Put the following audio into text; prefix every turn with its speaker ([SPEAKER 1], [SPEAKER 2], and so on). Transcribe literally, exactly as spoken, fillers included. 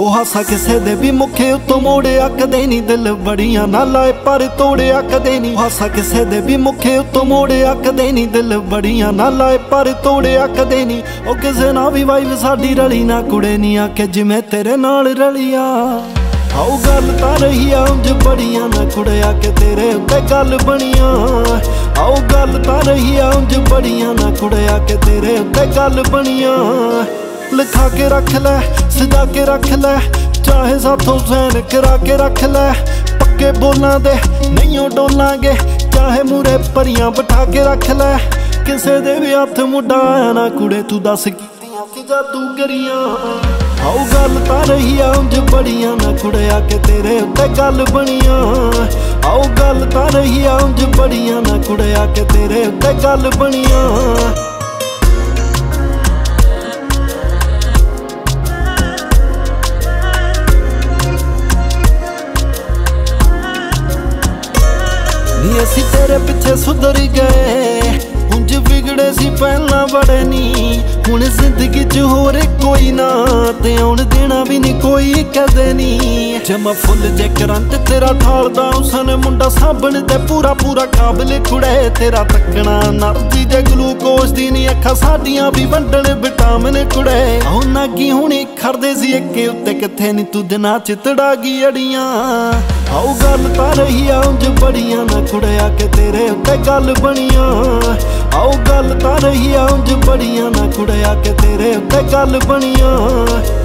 [SPEAKER 1] ਉਹ ਹਾਸਾ ਕਿਸੇ ਦੇ ਵੀ ਮੁਖੇ ਉੱਤੋਂ ਮੋੜਿਆ ਕਦੇ ਨਹੀਂ, ਦਿਲ ਬੜੀਆਂ ਨਾ ਲਾਏ ਪਰ ਤੋੜਿਆ ਕਦੇ ਨਹੀਂ। ਹਾਸਾ ਕਿਸੇ ਦੇ ਵੀ ਮੁਖੇ ਉੱਤੋਂ ਮੋੜਿਆ ਕਦੇ ਨਹੀਂ, ਦਿਲ ਬੜੀਆਂ ਨਾ ਲਾਏ ਪਰ ਤੋੜਿਆ ਕਦੇ ਨਹੀਂ। ਉਹ ਕਿਸੇ ਨਾਲ ਵੀ ਵਾਈਬ ਸਾਡੀ ਰਲੀ ਨਾ ਕੁੜੇ ਨਹੀਂ ਆਖੇ ਜਿਵੇਂ ਤੇਰੇ ਨਾਲ ਰਲੀਆ। ਆਓ ਗੱਲ ਤਾਂ ਰਹੀ ਆ ਉਂਝ ਬੜੀਆਂ ਨਾ ਕੁੜਿਆ ਕਿ ਤੇਰੇ ਉੱਤੇ ਗੱਲ ਬਣੀਆਂ। ਆਓ ਗੱਲ ਤਾਂ ਰਹੀ ਆ ਉਂਝ ਬੜੀਆਂ ਨਾ ਕੁੜਿਆ ਕਿ ਤੇਰੇ ਉੱਤੇ ਗੱਲ ਬਣੀਆਂ। ਲਿਖਾ ਕੇ ਰੱਖ ਲੈ ਸਜਾ ਕੇ ਰੱਖ ਲੈ, ਚਾਹੇ ਸਾਥੋਂ ਸੈਨ ਕਰਾ ਕੇ ਰੱਖ ਲੈ। ਪੱਕੇ ਬੋਲਾਂ ਦੇ ਨਹੀਂ ਉਹ ਡੋਲਾਂਗੇ, ਚਾਹੇ ਮੂਰੇ ਪਰੀਆਂ ਬਿਠਾ ਕੇ ਰੱਖ ਲੈ। ਕਿਸੇ ਦੇ ਵੀ ਹੱਥ ਮੁੱਢਾ ਆਇਆ ਨਾ ਕੁੜੇ, ਤੂੰ ਦੱਸ ਕੀਤੀਆਂ ਕੀ ਜਾਦੂਗਰੀਆਂ। ਆਓ ਗੱਲ ਤਾਂ ਰਹੀ ਆ ਉਂਝ ਬੜੀਆਂ ਨਾ ਕੁੜਿਆ ਕਿ ਤੇਰੇ ਉੱਤੇ ਗੱਲ ਬਣੀਆਂ। ਆਓ ਗੱਲ ਤਾਂ ਰਹੀ ਆ ਉਂਝ ਬੜੀਆਂ ਨਾ ਕੁੜਿਆ ਕਿ ਤੇਰੇ ਉੱਤੇ ਗੱਲ ਬਣੀਆਂ। ਨੀ ਅਸੀਂ ਤੇਰੇ ਪਿੱਛੇ ਸੁਧਰ ਗਏ, ਉਂਝ ਵਿਗੜੇ ਸੀ ਪਹਿਲਾਂ ਬੜੇ ਨੀ। ਹੁਣ ਜ਼ਿੰਦਗੀ 'ਚ ਹੋਰ ਕੋਈ ਨਾ, ਤੇ ਆਉਣ ਦੇਣਾ ਵੀ ਨੀ ਕੋਈ ਕਦੇ ਨੀ। ਜਮਾ ਫੁੱਲ ਜੇ ਕਰੰਟ ਤੇਰਾ ਠਾਲਦਾ ਉਸਨੇ ਮੁੰਡਾ ਸਾਬਣ ਤੇ ਪੂਰਾ ਪੂਰਾ ਕਾਬਲ ਕੁੜੇ। ਤੇਰਾ ਤੱਕਣਾ ਨਰਜੀ ਦੇ ਗਲੂਕੋਸ ਦੀ ਨੀ, ਅੱਖਾਂ ਸਾਡੀਆਂ ਵੀ ਵੰਡਣ ਵਿਟਾਮਿਨ ਕੁੜੇ। ਉਹ ਨਾਗੀ ਹੁਣੀ ਖੜਦੇ ਸੀ ਅੱਗੇ ਉੱਤੇ, ਕਿੱਥੇ ਨੀ ਤੂੰ ਦਿਨਾਂ 'ਚ ਤੜਾ ਗਈ ਅੜੀਆਂ। ਆਓ ਗੱਲ ਤਾਂ ਰਹੀ ਆ ਉਂਝ ਬੜੀਆਂ ਨਾ ਕੁੜਿਆ ਕਿ ਤੇਰੇ ਉੱਤੇ ਗੱਲ ਬਣੀਆਂ। ਆਓ ਗੱਲ ਤਾਂ ਰਹੀ ਆ ਉਂਝ ਬੜੀਆਂ ਨਾ ਕੁੜਿਆ ਕਿ ਤੇਰੇ ਉੱਤੇ ਗੱਲ ਬਣੀਆਂ।